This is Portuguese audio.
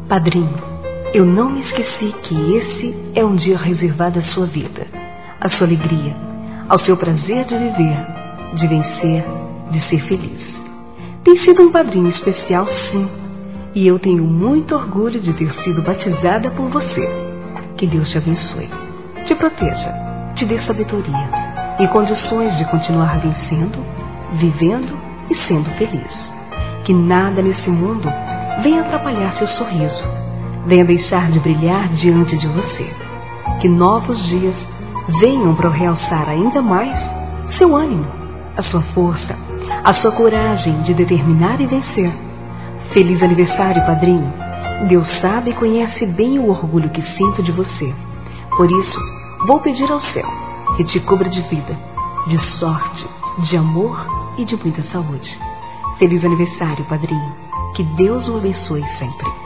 Padrinho, eu não me esqueci que esse é um dia reservado à sua vida, à sua alegria, ao seu prazer de viver, de vencer, de ser feliz. Tem sido um padrinho especial, sim, e eu tenho muito orgulho de ter sido batizada por você. Que Deus te abençoe, te proteja, te dê sabedoria e condições de continuar vencendo, vivendo e sendo feliz. Que nada nesse mundo venha atrapalhar seu sorriso, venha deixar de brilhar diante de você. Que novos dias venham para realçar ainda mais seu ânimo, a sua força, a sua coragem de determinar e vencer. Feliz aniversário, padrinho. Deus sabe e conhece bem o orgulho que sinto de você. Por isso, vou pedir ao céu que te cubra de vida, de sorte, de amor e de muita saúde. Feliz aniversário, padrinho. Que Deus o abençoe sempre.